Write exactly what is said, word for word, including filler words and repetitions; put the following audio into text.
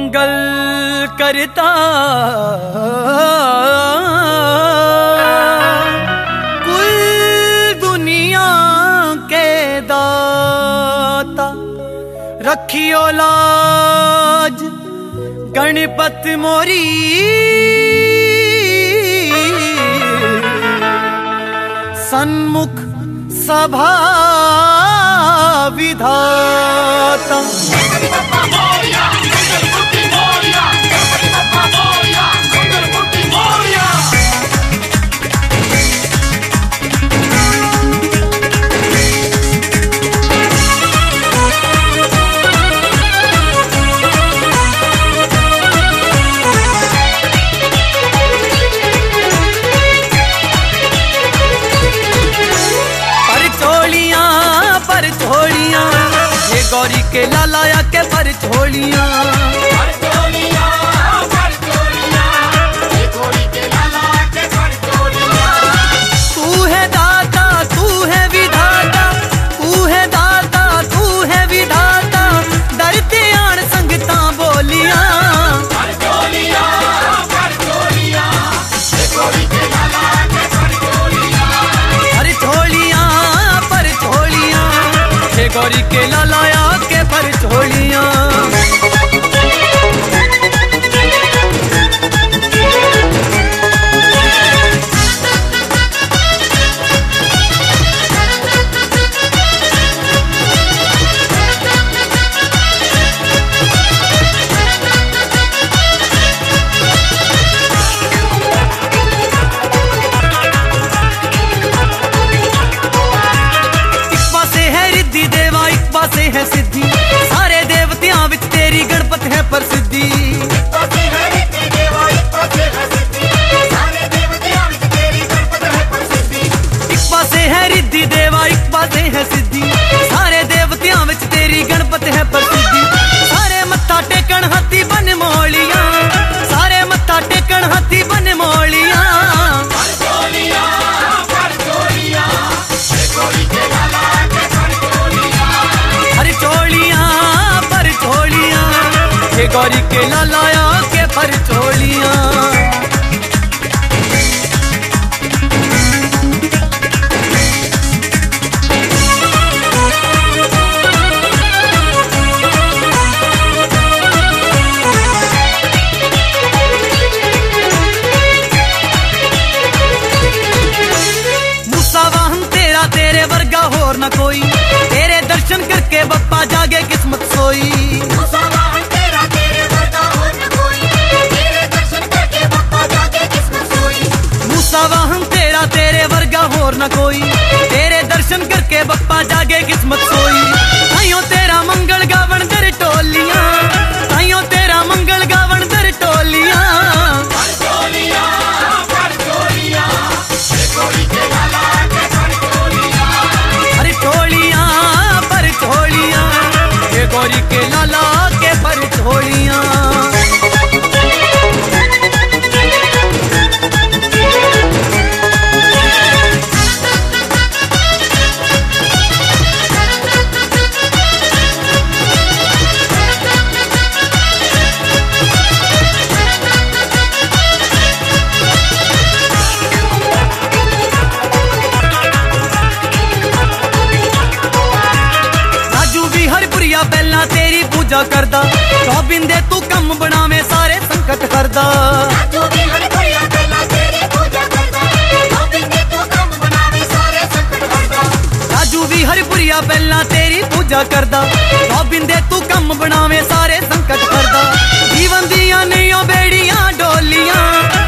मंगल करता कुल दुनिया के दाता। रखियो लाज गणपत मोरी सन्मुख सभा विधाता। गौरी के लालाया के पर छोड़िया तू है दाता तू है विधाता तू है दाता तू है विधाता डरते आन संगता बोलिया अरे छोड़िया पर छोड़िया गौरी के लालाया के पर छोड़िया। से है सिद्धि सारे देवतियां विच तेरी गणपत है प्रसिद्धि। एक पासे है रिद्धि देवा एक पासे है सिद्धि सारे देवतियां विच तेरी गणपत है प्रसिद्धि। सारे मत्था टेकन हाथी बन मोलिया सारे मत्था टेकन हाथी बन मोलिया। गौरी के लालाया के पर छोड़िया मूसा वाहन तेरा तेरे वर्गा होर न कोई तेरे दर्शन करके बप्पा जागे किस्मत सोई। वाहन तेरा तेरे वर्गा होर न कोई तेरे दर्शन करके बप्पा जागे किस्मत सोई। ताइयों तेरा मंगल गावन दर टोलियां ताइयों तेरा मंगल गावन दर टोलियां। अरे छोड़िया पर छोड़िया ये गौरी के लाला के पर छोड़िया। पहला तेरी पूजा करदा गोबिंदे तू कम बनावे सारे संकट करदा। राजू भी हरिपुरिया पहला तेरी पूजा करदा गोबिंदे तू कम बनावे सारे संकट करदा। जीवन दिया नहीं बेड़ियां डोलियां